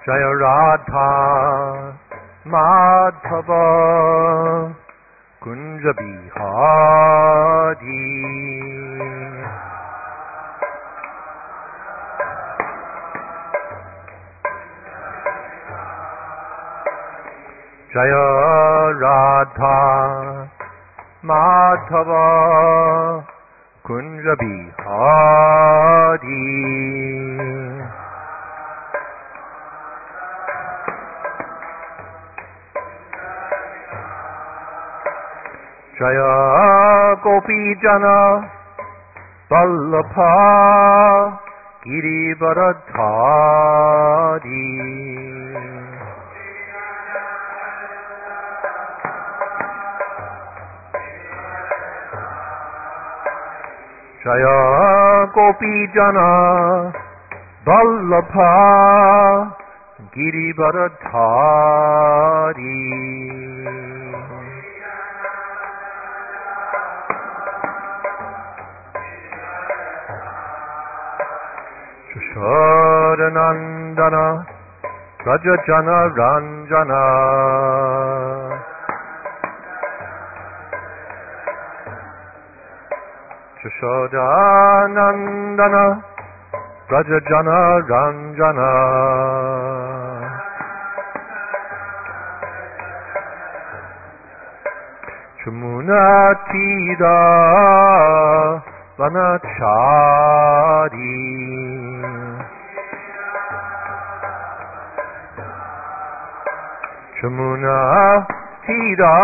Jaya Radha Madhava Kunja Bihari Jaya Radha Madhava Kunja Bihari Jaya Gopi Jana Vallabha Girivardhari Jaya Gopi Jana Vallabha Girivardhari Sharanandana Rajajana Ranjana Jashodanandana Rajajana Ranjana Chamunatira Vanachari Chamuna Tira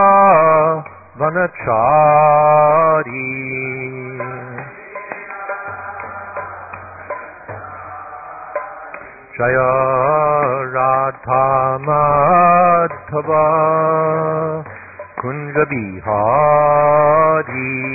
Vanachari Jaya Radha Madhava Kunja Bihari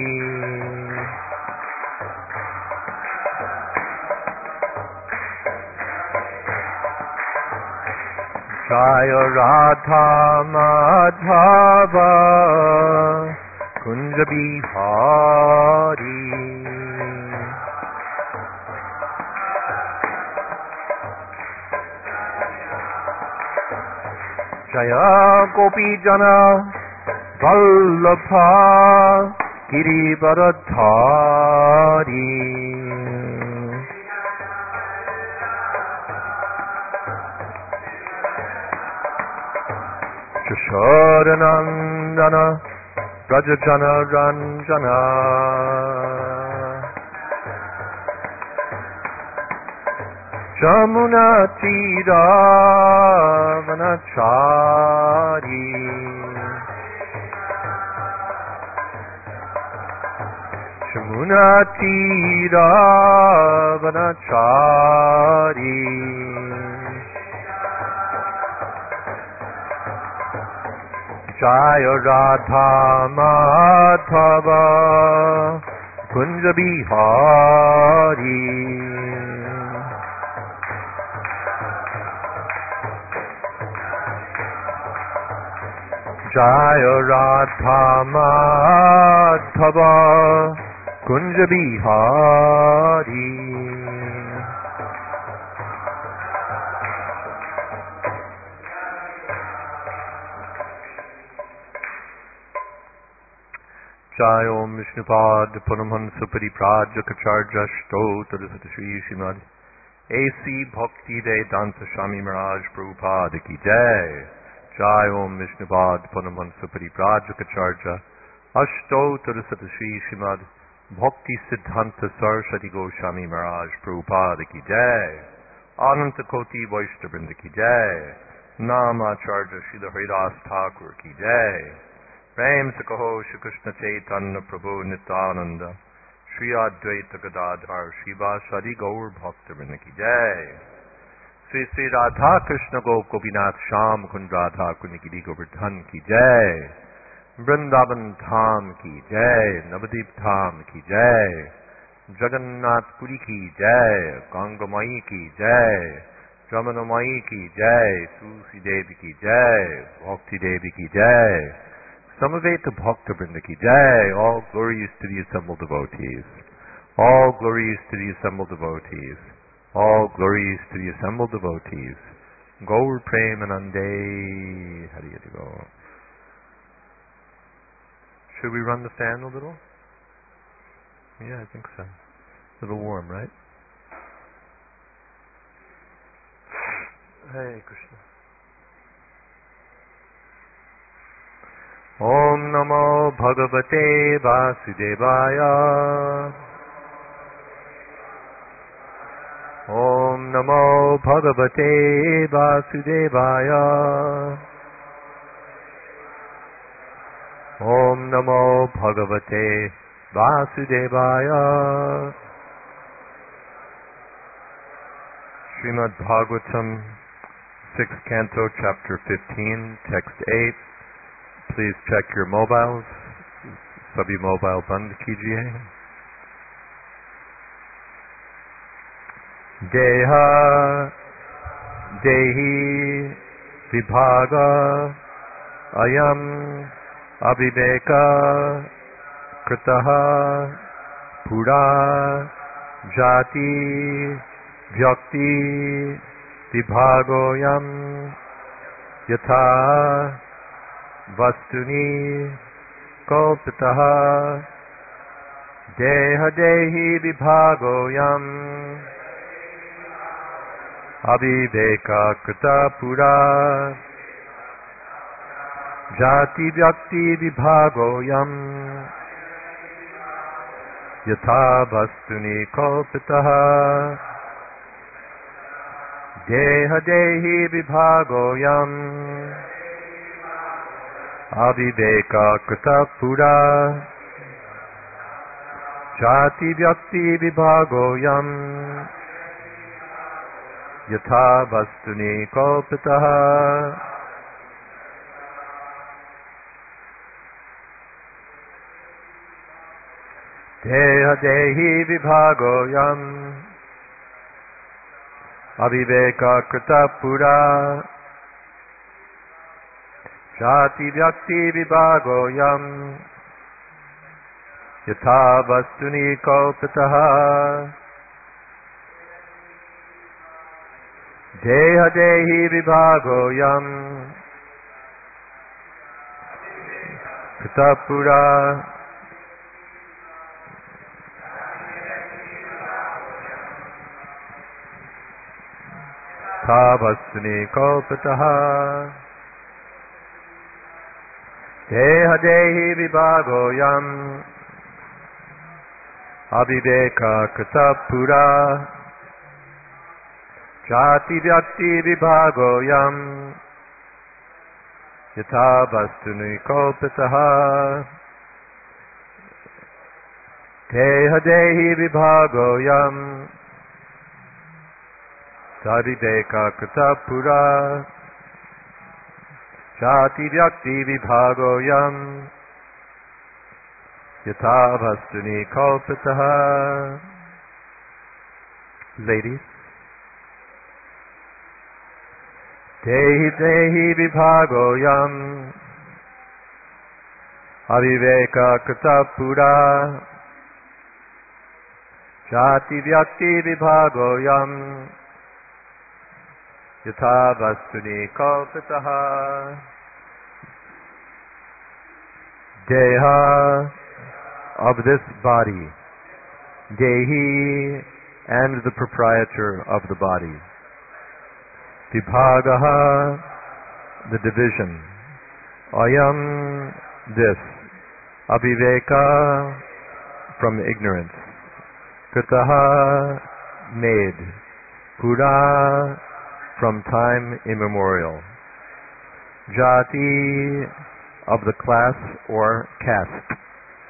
Jaya Radha Madhava Kunja Bihari Jaya Gopi Jana Vallabha Girivardhari Jashodanandana Rajajana Ranjana Jamunatira Vanachari Jamunatira Vanachari Jaya Radha Madhava Kunja Bihari Jaya Radha Madhava Kunja Bihari Jai Om Vishnupad Paramhansa Pariprajaka Stotra Shri Srimad A.C. Bhakti Vedanta Swami Maharaj Prabhupada Ki Jai Jai Om Vishnupad Paramhansa Pariprajaka Ashtotra Shri Srimad Bhakti Siddhanta Saraswati Goswami Maharaj Prabhupada Ki Jai Ananta Koti Vaishnavrinda Ki Jai Namacharya Srila Haridas Thakur Ki Jai Prem se kaho Shri Krishna Chaitanya Prabhu Nityananda Shri Advaita Gadadhar Shivasadi Gaur Bhaktivinoda Ki Jai Sri Sri Radha Krishna Gopinath Sham Kund Radha Kunikidi Govardhan Ki Jai Vrindavan Dham Ki Jai Navadip Dham Ki Jai Jagannath Puri Ki Jai Gangamai Ki Jai Jamunamai Ki Jai Tulsi Devi Ki Jai Bhakti Devi Ki Jai Samaveta Bhakta Vrinda Ki Jai. All glories to the assembled devotees. All glories to the assembled devotees. All glories to the assembled devotees. Gaur Premanande. How do you go? Should we run the fan a little? Yeah, I think so. A little warm, right? Hare Krishna. Om Namo Bhagavate Vasudevaya. Om Namo Bhagavate Vasudevaya. Om Namo Bhagavate Vasudevaya. Srimad Bhagavatam, 6th Canto, Chapter 15, Text 8. Please check your mobiles. Sabhi mobile band kijiye. Deha Dehi Vibhaga Ayam Abhiveka Kritaha Pura Jati Vyakti Vibhagoyam Yatha Vastuni Kalpitaha Deha Dehi Vibhagoyam Abhiveka Krita Pura Jati Vyakti Vibhagoyam Yatha Vastuni Kalpitaha Deha Dehi Vibhagoyam Aviveka Krita Pura Jati Vyakti Vibhagoyam Yatha Vastuni Kalpitaha. Deha Dehi Vibhagoyam Aviveka Krita Pura Jati Vyakti Vibhagoyam Yatha Vastuni Kalpitaha. Deha Dehi Vibhagoyam Krita Pura Tavastuni Kalpitaha. Deha Dehi Vibhagoyam Aviveka Krita Pura Jati Vyakti Vibhagoyam Yatha Vastuni Kalpitaha. Deha Dehi Vibhagoyam Saviveka Krita Pura Jati Vyakti Vibhagoyam Yatha Vastuni Kalpitaha. Ladies. Dehi Dehi Vibhagoyam Aviveka Krita Pura Jati Vyakti Vibhagoyam Yatha Vastuni Kalpitaha. Deha of this body, Dehi and the proprietor of the body. Vibhagaha, the division. Ayam, this. Abhiveka, from ignorance. Kritaha, made. Pura, from time immemorial. Jati, of the class or caste.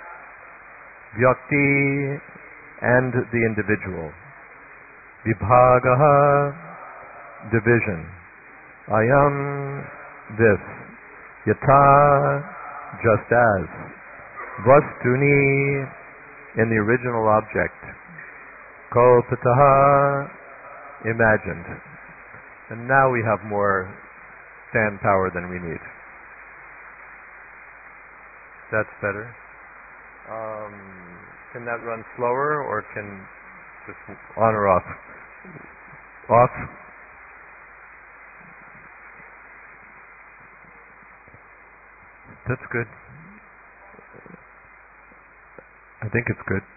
Vyakti, and the individual. Vibhagaha, division. Ayam, this. Yatha, just as. Vastuni, in the original object. Kalpitaha, imagined. And now we have more fan power than we need. That's better. Can that run slower, or can just on or off? Off? That's good. I think it's good.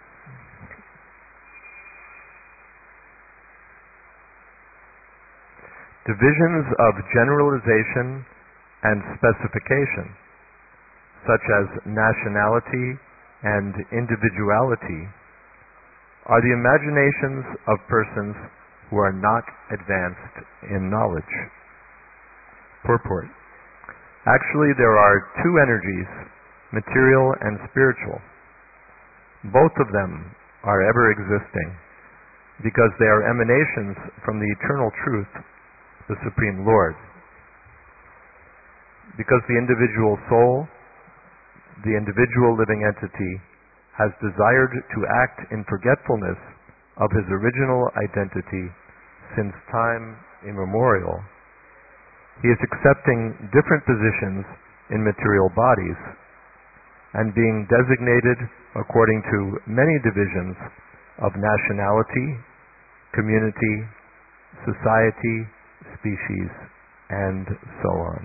Divisions of generalization and specification, such as nationality and individuality, are the imaginations of persons who are not advanced in knowledge. Purport. Actually, there are two energies, material and spiritual. Both of them are ever existing because they are emanations from the eternal truth, the Supreme Lord. Because the individual soul, the individual living entity, has desired to act in forgetfulness of his original identity since time immemorial, he is accepting different positions in material bodies and being designated according to many divisions of nationality, community, society, species, and so on.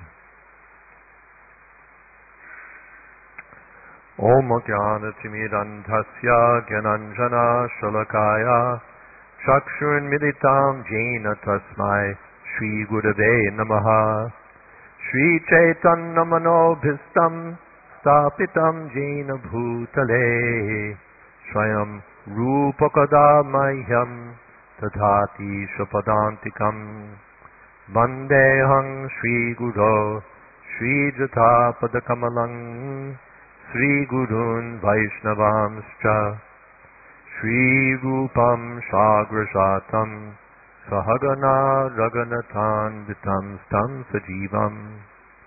Om Jnanatimidandhasya Gyananjana Shalakaya Chakshurmilitam Jena Tasmai Shri Gurave Namaha Shri Chaitanya Manobhistam Stapitam Jena Bhutale Swayam Rupakada Mahyam Tadhati Shapadantikam Vandehang Shri Guru Shri Jata Padakamalang Sri Gurun Vaishnavamscha Shri Rupam Shagrajatam Sahagana Raganathan Vitam Stam Sajivam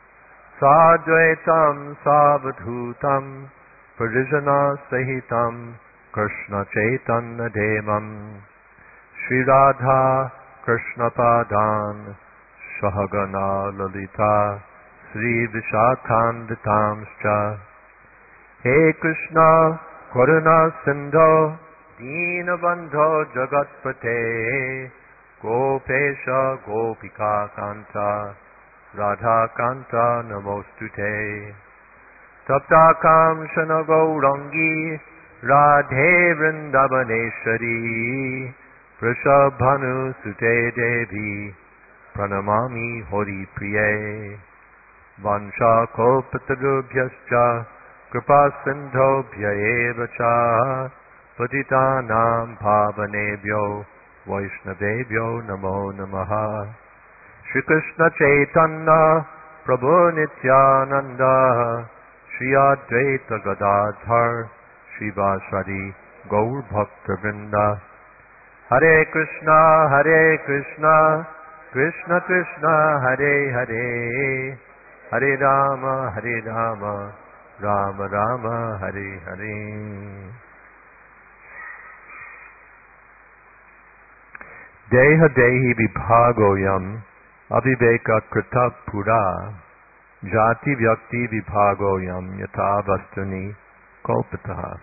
Sadvaitam Savadhutam Parijana Sahitam Krishna Chaitanya Devam Shri Radha Krishna Padan Sahagana Lalita Sri Vishakhanditamscha He Krishna Karuna Sindho Deenabandho Jagatpate Gopesha Gopika Kanta Radha Kanta Namostute Tapta Kamshana Gaurangi Radhe Vrindavaneshwari Vrishabhanu Sute Devi Pranamami Hori Priye Vansha Kopatarubhyascha Kripa Sindhobhya eva cha Patitanam Pavanebhyo Vaishnavebhyo Namo Namaha Shri Krishna Chaitanya Prabhu Nityananda Shri Advaita Gadadhar Shri Vasari Gaur Bhakta Vrinda Hare Krishna Krishna Krishna Hare Hare Hare Rama Rama Rama Hare Hare. Deha Dehi Vibhagoyam Aviveka Krita Pura Jati Vyakti Vibhagoyam Yata Vastuni Kalpataha.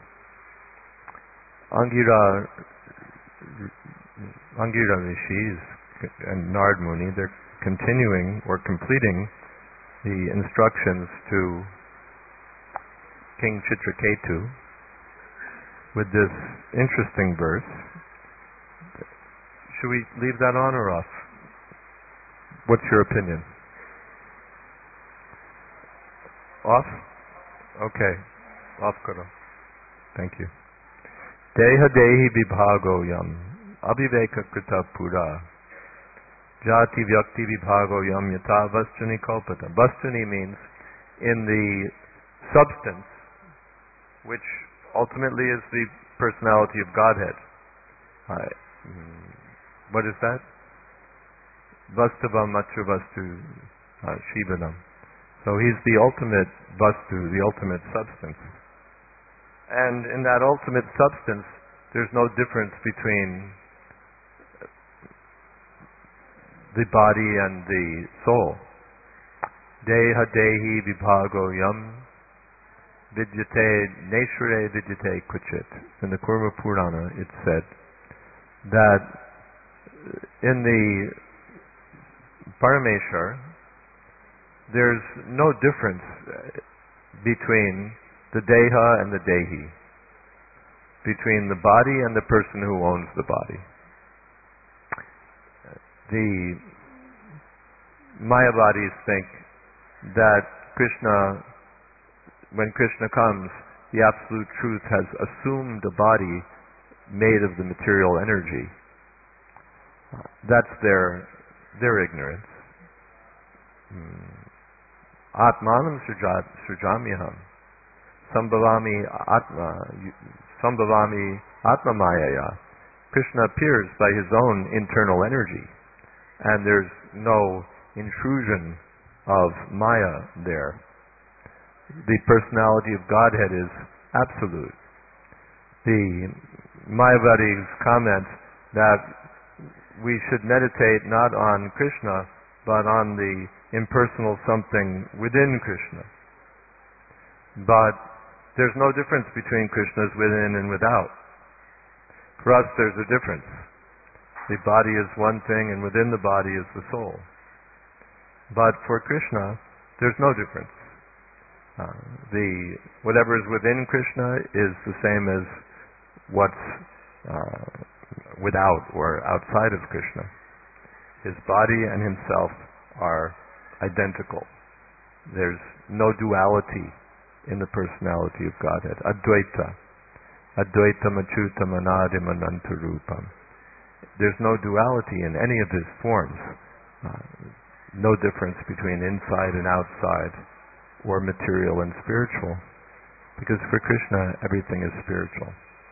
Angira Rishis and Nard Muni, they're continuing or completing the instructions to King Chitraketu with this interesting verse. Should we leave that on or off? What's your opinion? Off? Okay. Off, Karo. Thank you. Deha Dehi Vibhagoyam Abhiveka Krita Pura Jati Vyakti Vibhagoyam Yata Vastuni Kalpata. Vastuni means in the substance, which ultimately is the personality of Godhead. What is that? Vastavam Matra Vastu Shivanam. So he's the ultimate Vastu, the ultimate substance. And in that ultimate substance, there's no difference between the body and the soul. Deha Dehi Vibhago Yam Vidyate Neshware Vidyate Kuchit. In the Kurma Purana it's said that in the Parameshwar there's no difference between the Deha and the Dehi, between the body and the person who owns the body. The Mayavadis think that Krishna, when Krishna comes, the Absolute Truth has assumed a body made of the material energy. That's their ignorance. Atmanam srijamyaham sambhavami atma mayaya. Krishna appears by his own internal energy, and there's no intrusion of Maya there. The personality of Godhead is absolute. The Mayavadis comment that we should meditate not on Krishna, but on the impersonal something within Krishna. But there's no difference between Krishna's within and without. For us, there's a difference. The body is one thing, and within the body is the soul. But for Krishna, there's no difference. Whatever is within Krishna is the same as what's without or outside of Krishna. His body and himself are identical. There's no duality in the personality of Godhead. Advaita. Advaitam achyutam anadim anantarupam. There's no duality in any of his forms. No difference between inside and outside, or material and spiritual. Because for Krishna, everything is spiritual.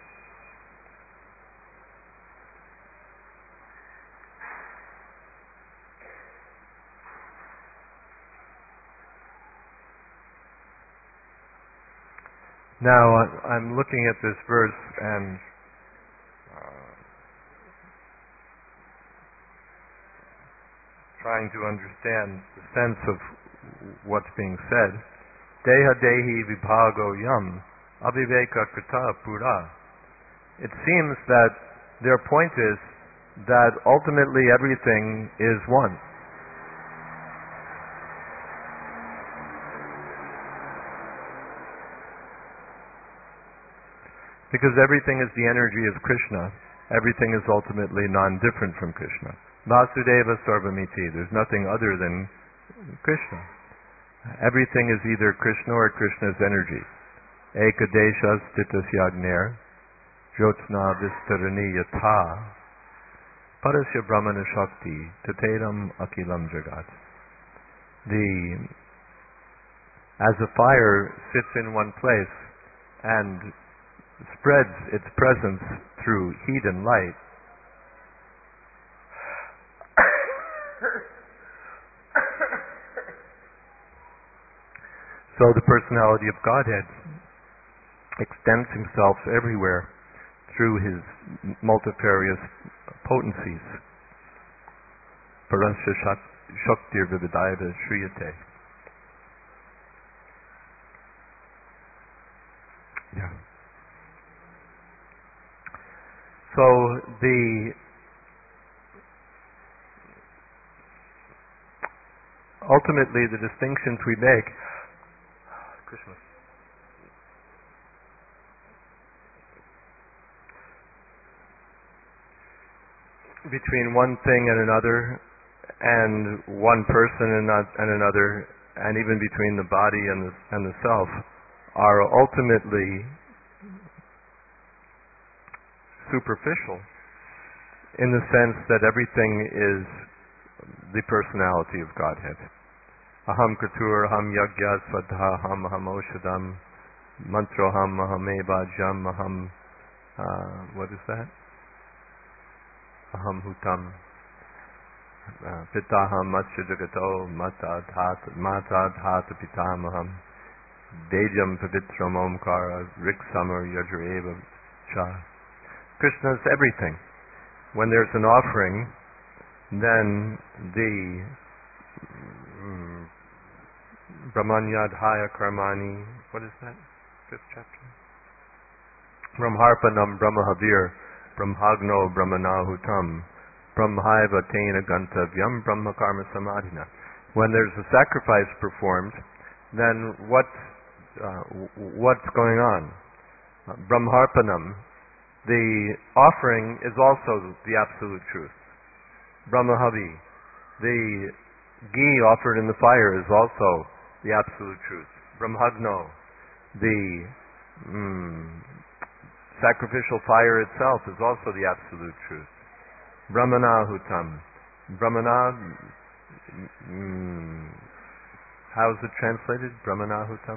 Now, I'm looking at this verse and trying to understand the sense of what's being said. Deha dehi vibhago yam aviveka krita pura. It seems that their point is that ultimately everything is one. Because everything is the energy of Krishna, everything is ultimately non-different from Krishna. Vasudeva Sarvamiti, there's nothing other than Krishna. Everything is either Krishna or Krishna's energy. Ekadesha stitasyagnir, jyotsna vistarani yatha, parasya brahmana shakti, tateram akilam jagat. As a fire sits in one place and spreads its presence through heat and light, so the personality of Godhead extends himself everywhere through his multifarious potencies. Parasya shaktir vividayata shriyate. Yeah. So ultimately the distinctions we make between one thing and another, and one person and another, and even between the body and the self, are ultimately superficial, in the sense that everything is the personality of Godhead. Aham kratur, aham yagya svadha, aham oshadam, mantroham, aham ebajam, aham, what is that? Aham hutam, pitaham matsya jagato, mata dhata pitamaham, dejam pavitram omkara, riksamar yajureva cha. Krishna is everything. When there's an offering, then the Brahmanyadhaya Karmani, what is that? 5th chapter? Brahmarpanam Brahmahavir Brahmagno Brahmanahutam Brahmaiva Tena Gantavyam Brahmakarma Samadhina. When there's a sacrifice performed, then what what's going on. Brahmarpanam, the offering, is also the absolute truth. Brahmahavi, the ghee offered in the fire, is also the absolute truth. Brahmagno, the sacrificial fire itself, is also the absolute truth. Brahmanahutam. Brahmana, how is it translated? Brahmanahutam?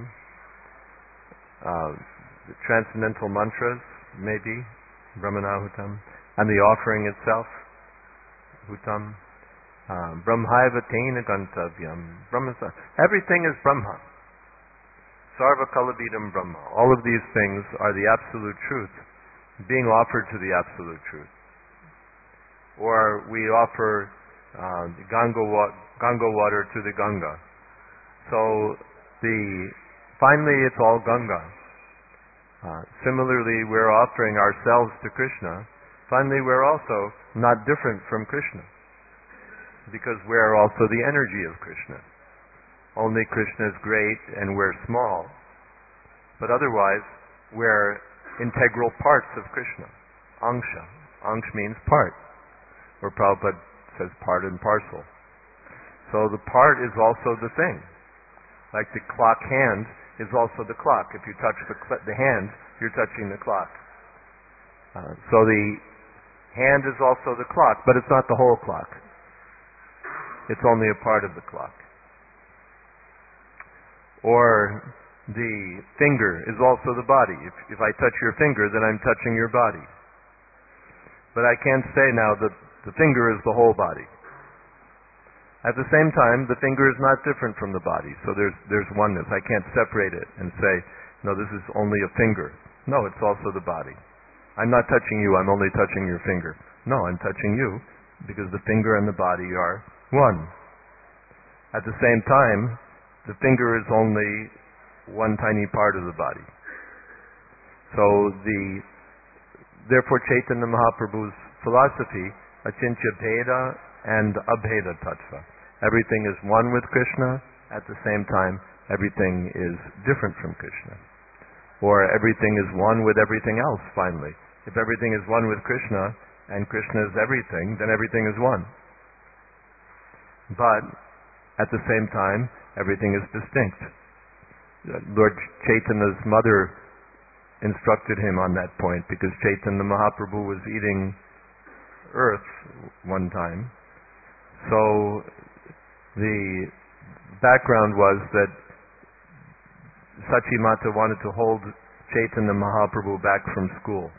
The transcendental mantras, maybe. Brahmanahutam. And the offering itself, hutam. Brahmaiva tena gantavyam. Everything is Brahma. Sarva kalabidam Brahma. All of these things are the absolute truth being offered to the absolute truth. Or we offer Ganga water to the Ganga. So finally it's all Ganga. Similarly, we're offering ourselves to Krishna. Finally, we're also not different from Krishna, because we're also the energy of Krishna. Only Krishna is great and we're small. But otherwise, we're integral parts of Krishna. Angsha. Angsh means part. Or Prabhupada says part and parcel. So the part is also the thing. Like the clock hand is also the clock. If you touch the hand, you're touching the clock. So the hand is also the clock, but it's not the whole clock. It's only a part of the clock. Or the finger is also the body. If I touch your finger, then I'm touching your body. But I can't say now that the finger is the whole body. At the same time, the finger is not different from the body, so there's oneness. I can't separate it and say, no, this is only a finger. No, it's also the body. I'm not touching you, I'm only touching your finger. No, I'm touching you because the finger and the body are one. At the same time, the finger is only one tiny part of the body. So therefore Chaitanya Mahaprabhu's philosophy, Achintya Bheda and Abheda Tattva. Everything is one with Krishna, at the same time everything is different from Krishna. Or everything is one with everything else, finally. If everything is one with Krishna, and Krishna is everything, then everything is one. But, at the same time, everything is distinct. Lord Chaitanya's mother instructed him on that point, because Chaitanya Mahaprabhu was eating earth one time. So, the background was that Sachimata wanted to hold Chaitanya Mahaprabhu back from school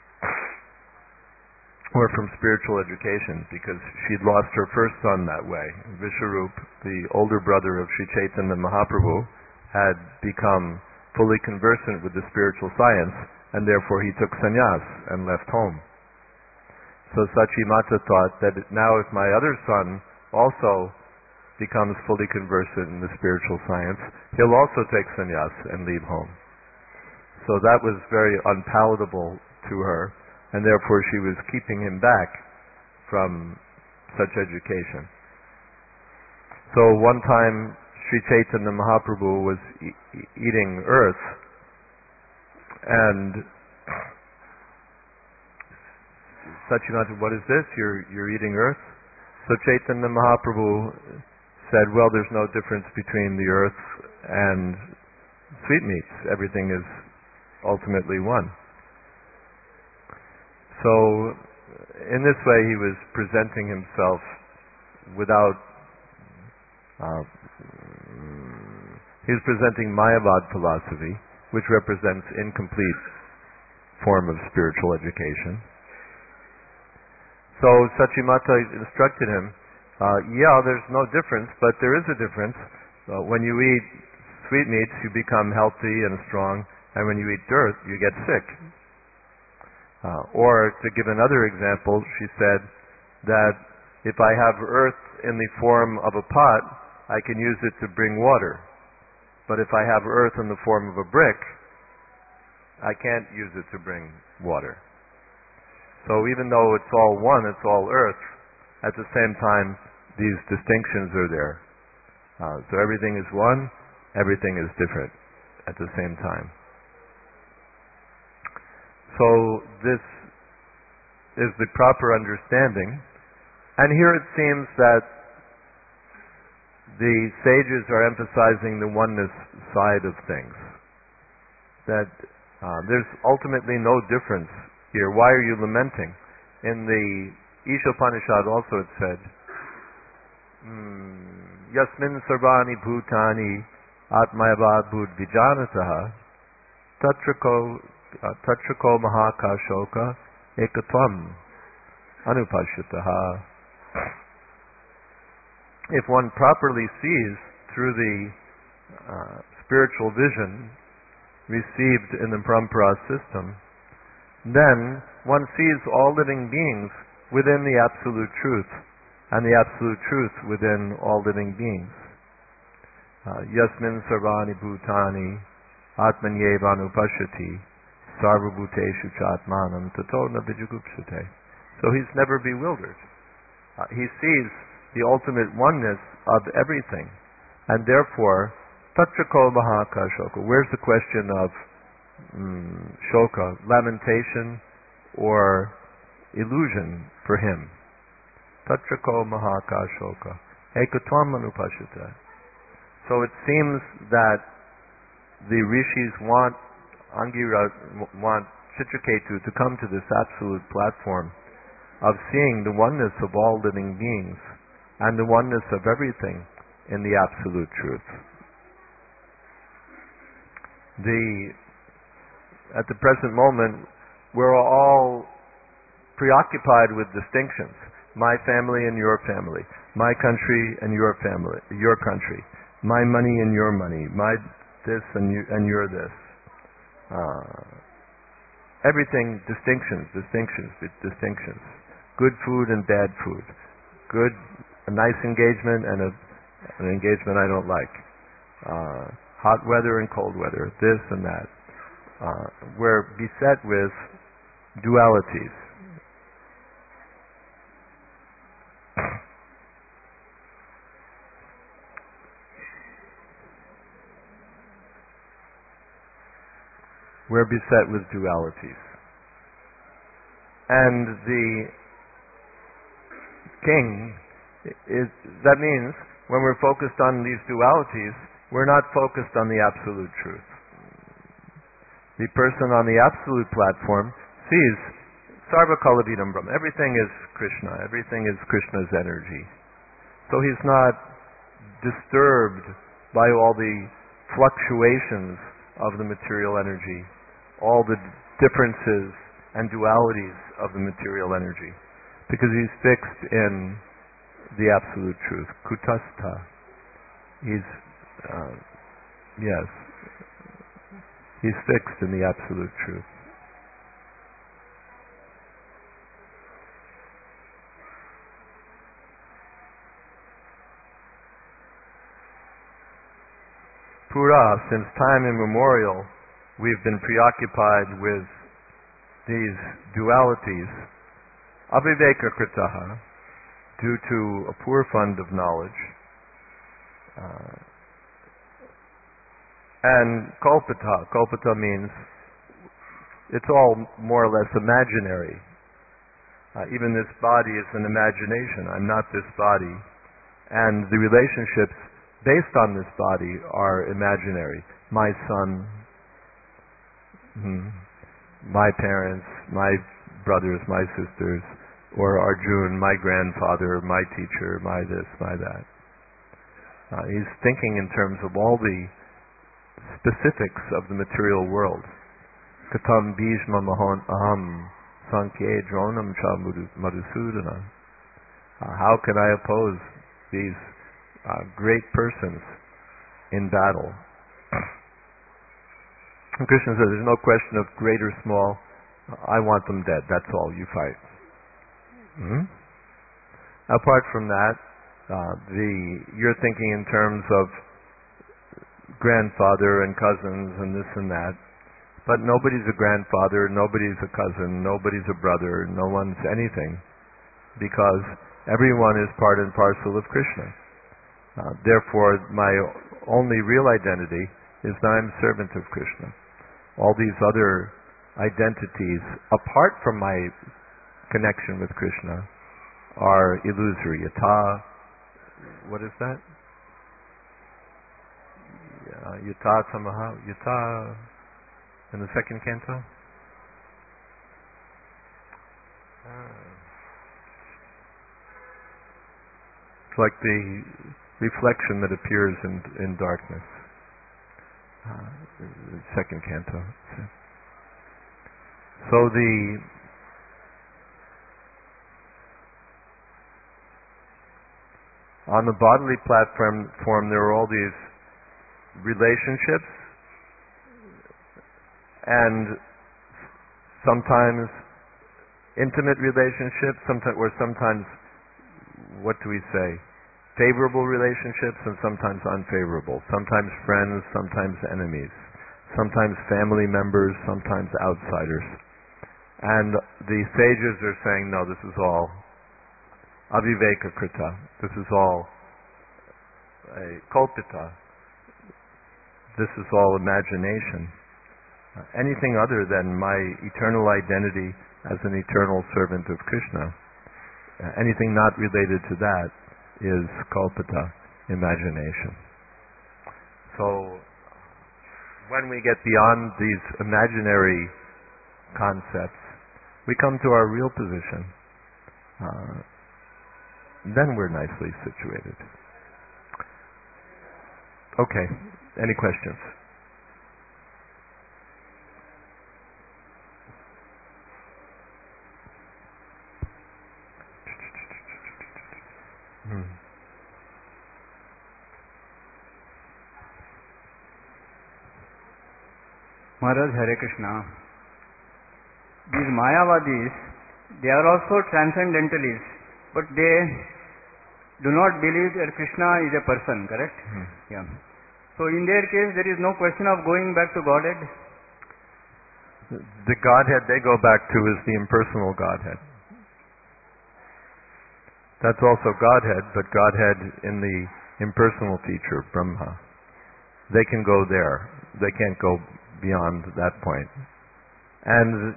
or from spiritual education, because she'd lost her first son that way. Visharup, the older brother of Sri Chaitanya Mahaprabhu, had become fully conversant with the spiritual science, and therefore he took sannyas and left home. So Sachimata thought that now if my other son also becomes fully conversant in the spiritual science, he'll also take sannyas and leave home. So that was very unpalatable to her, and therefore she was keeping him back from such education. So one time Sri Chaitanya Mahaprabhu was eating earth, and Sachimata, what is this? You're eating earth? So Chaitanya Mahaprabhu said, well, there's no difference between the earth and sweetmeats. Everything is ultimately one. So, in this way, he was presenting himself without... he was presenting Mayavad philosophy, which represents incomplete form of spiritual education. So, Sachimata instructed him, yeah, there's no difference, but there is a difference. When you eat sweetmeats, you become healthy and strong, and when you eat dirt, you get sick. Or, to give another example, she said that if I have earth in the form of a pot, I can use it to bring water. But if I have earth in the form of a brick, I can't use it to bring water. So even though it's all one, it's all earth, at the same time, these distinctions are there. So everything is one, everything is different. at the same time. So this is the proper understanding. And here it seems that the sages are emphasizing the oneness side of things. That there's ultimately no difference here. Why are you lamenting? In the Ishopanishad also it said, Yasmin sarvani bhutani atmayavad bhut vijanataha tatrako mahakashoka ekatvam anupashyataha. If one properly sees through the spiritual vision received in the Parampara system, then one sees all living beings within the Absolute Truth, and the Absolute Truth within all living beings. Yasmin sarvani bhutani atmanyevanupashyati sarvabhuteshu chatmanam tato na vijagupsate. So he's never bewildered. He sees the ultimate oneness of everything, and therefore tatrako mahaka shoka. Where's the question of shoka, lamentation or illusion for him? Tatrako mahaka shoka ekatvam manupashyata. So it seems that the rishis want Chitraketu to come to this absolute platform of seeing the oneness of all living beings and the oneness of everything in the Absolute Truth. At the present moment, we're all preoccupied with distinctions. My family and your family. My country and your family, your country. My money and your money. My this and your this. Everything, distinctions. Good food and bad food. A nice engagement and an engagement I don't like. Hot weather and cold weather. This and that. We're beset with dualities. We're beset with dualities. And the king that means when we're focused on these dualities, we're not focused on the Absolute Truth. The person on the Absolute platform sees Sarva Kalavidam Brahma. Everything is Krishna. Everything is Krishna's energy. So he's not disturbed by all the fluctuations of the material energy, all the differences and dualities of the material energy, because he's fixed in the Absolute Truth. Kutastha. He's fixed in the Absolute Truth. Pura, since time immemorial, we've been preoccupied with these dualities. Aviveka kritaha, due to a poor fund of knowledge. And kalpata. Kalpata means it's all more or less imaginary. Even this body is an imagination. I'm not this body. And the relationships based on this body are imaginary. My son, my parents, my brothers, my sisters, or Arjun, my grandfather, my teacher, my this, my that. He's thinking in terms of all the specifics of the material world. Katam bhishma mahon aham sankye dronam cha madhusudana. How can I oppose these great persons in battle? And Krishna says there's no question of great or small. I want them dead. That's all. You fight. Apart from that, you're thinking in terms of grandfather and cousins and this and that, but nobody's a grandfather, nobody's a cousin, nobody's a brother, no one's anything, because everyone is part and parcel of Krishna. Therefore, my only real identity is that I'm servant of Krishna. All these other identities, apart from my connection with Krishna, are illusory. Yata, what is that? Yata samaha, yata, in the second canto? It's like the reflection that appears in darkness. Second canto. So on the bodily platform, there are all these relationships, and sometimes intimate relationships, sometimes, what do we say? Favorable relationships and sometimes unfavorable. Sometimes friends, sometimes enemies. Sometimes family members, sometimes outsiders. And the sages are saying, no, this is all aviveka krita. This is all kalpita. This is all imagination. Anything other than my eternal identity as an eternal servant of Krishna, anything not related to that is kalpita, imagination. So when we get beyond these imaginary concepts, we come to our real position. Then we're nicely situated. Okay, any questions? Maharaj, Hare Krishna. These Mayavadis, they are also transcendentalists, but they do not believe that Krishna is a person, correct? Yeah. So in their case, there is no question of going back to Godhead? The Godhead they go back to is the impersonal Godhead. That's also Godhead, but Godhead in the impersonal feature, Brahma. They can go there. They can't go beyond that point. And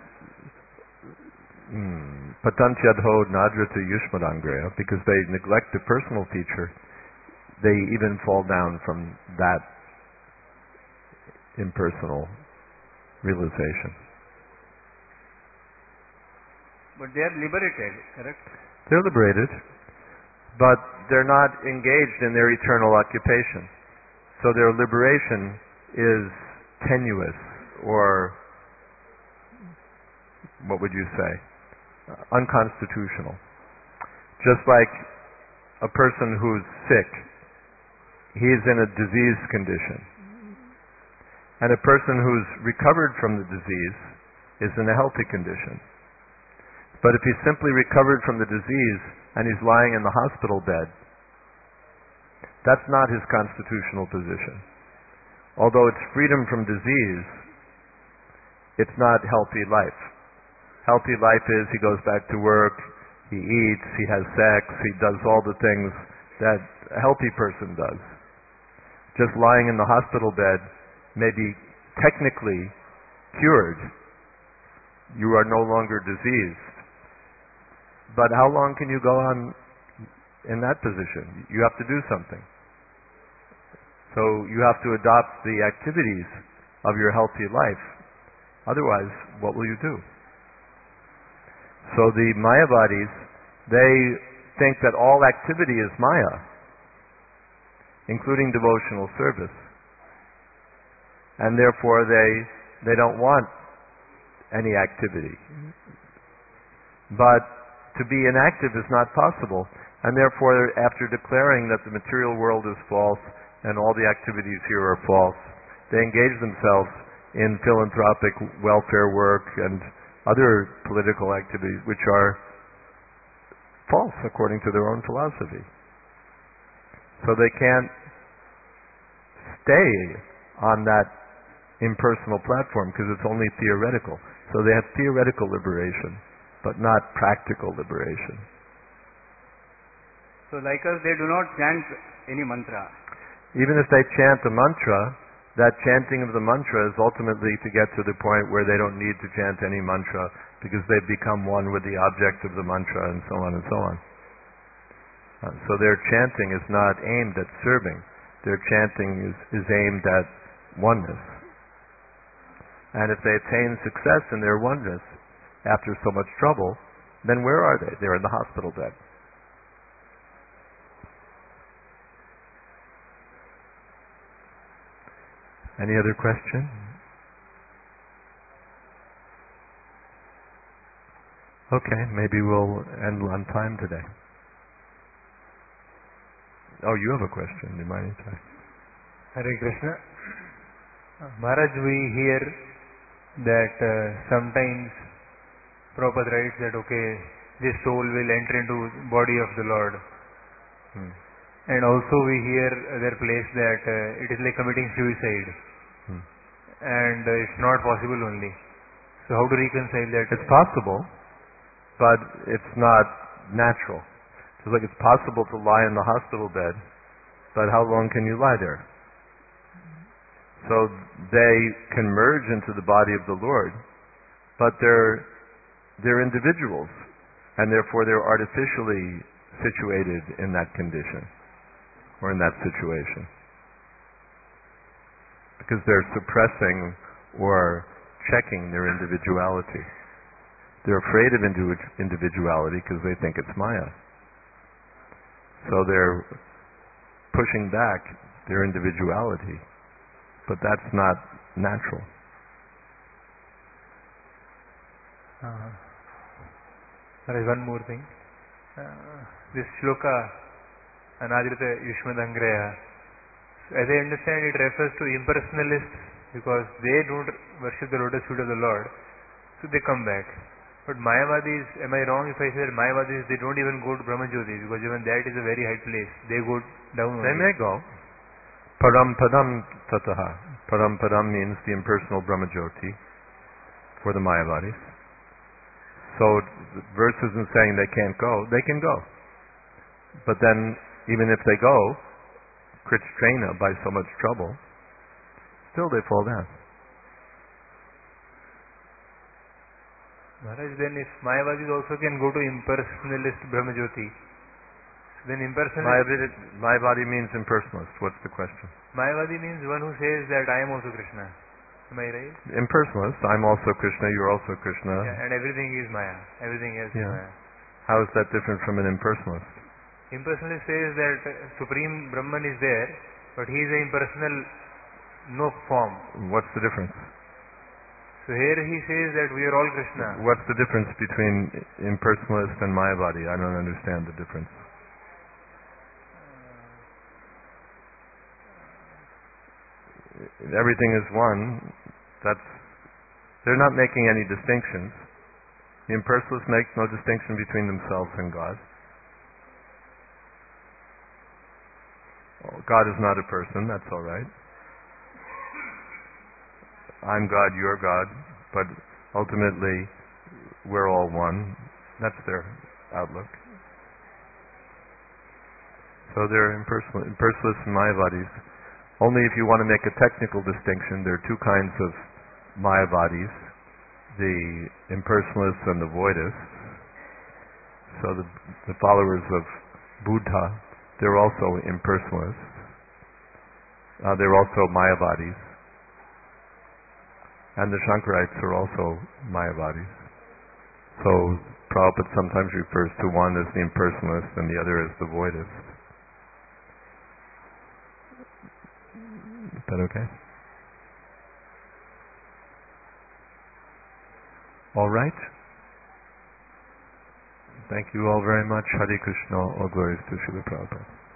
patantyadho nadrata yushmadangreya, because they neglect the personal feature, they even fall down from that impersonal realization. But they are liberated, correct? They're liberated, but they're not engaged in their eternal occupation. So their liberation is tenuous, or what would you say? Unconstitutional. Just like a person who's sick, he's in a disease condition. And a person who's recovered from the disease is in a healthy condition. But if he's simply recovered from the disease and he's lying in the hospital bed, that's not his constitutional position. Although it's freedom from disease, it's not healthy life. Healthy life is he goes back to work, he eats, he has sex, he does all the things that a healthy person does. Just lying in the hospital bed may be technically cured. You are no longer diseased. But how long can you go on in that position? You have to do something. So you have to adopt the activities of your healthy life. Otherwise, what will you do? So the Mayavadis, they think that all activity is Maya, including devotional service. And therefore they don't want any activity. But to be inactive is not possible. And therefore, after declaring that the material world is false and all the activities here are false, they engage themselves in philanthropic welfare work and other political activities which are false according to their own philosophy. So they can't stay on that impersonal platform because it's only theoretical. So they have theoretical liberation, but not practical liberation. So like us, they do not chant any mantra. Even if they chant a mantra, that chanting of the mantra is ultimately to get to the point where they don't need to chant any mantra because they've become one with the object of the mantra and so on and so on. So their chanting is not aimed at serving. Their chanting is aimed at oneness. And if they attain success in their oneness after so much trouble, then where are they? They're in the hospital bed. Any other question? Okay, maybe we'll end on time today. Oh, you have a question. Do you mind? Hare Krishna. Maharaj, we hear that sometimes Prabhupada writes that, okay, this soul will enter into body of the Lord. And also we hear other place that it is like committing suicide. And it's not possible only. So how to reconcile that? It's possible, but it's not natural. It's like it's possible to lie in the hospital bed, but how long can you lie there? So they can merge into the body of the Lord, but they're individuals, and therefore they're artificially situated in that condition, or in that situation. Because they're suppressing or checking their individuality. They're afraid of individuality because they think it's Maya. So they're pushing back their individuality. But that's not natural. There is one more thing. This shloka, Anadirita Yushmadangreya, as I understand, it refers to impersonalists because they don't worship the lotus feet of the Lord, so they come back. But Mayavadis, am I wrong if I say that Mayavadis, they don't even go to Brahmajyoti because even that is a very high place. They go down. They may go. Param Padam Tataha. Param Padam means the impersonal Brahmajyoti for the Mayavadis. So the verse isn't saying they can't go. They can go. But then, even if they go, Kritrena, by so much trouble, still they fall down. Maharaj, then if Mayavadis also can go to impersonalist Brahmajyoti, then impersonalist... Mayavadi means impersonalist. What's the question? Mayavadi means one who says that I am also Krishna. Am I right? Impersonalist, I'm also Krishna, you're also Krishna. Yeah, and everything is Maya. Everything else is Maya. How is that different from an impersonalist? Impersonalist says that Supreme Brahman is there, but he is an impersonal, no form. What's the difference? So here he says that we are all Krishna. What's the difference between impersonalist and Mayavadi? I don't understand the difference. Everything is one. They're not making any distinctions. The impersonalists make no distinction between themselves and God. God is not a person, that's all right. I'm God, you're God, but ultimately we're all one. That's their outlook. So they're impersonalists and Mayavadis. Only if you want to make a technical distinction, there are two kinds of Mayavadis, the impersonalists and the voidists. So the followers of Buddha, they're also impersonalists. They're also Mayavadis. And the Shankarites are also Mayavadis. So Prabhupada sometimes refers to one as the impersonalist and the other as the voidist. Is that okay? All right. Thank you all very much. Hare Krishna. All glories to Srila Prabhupada.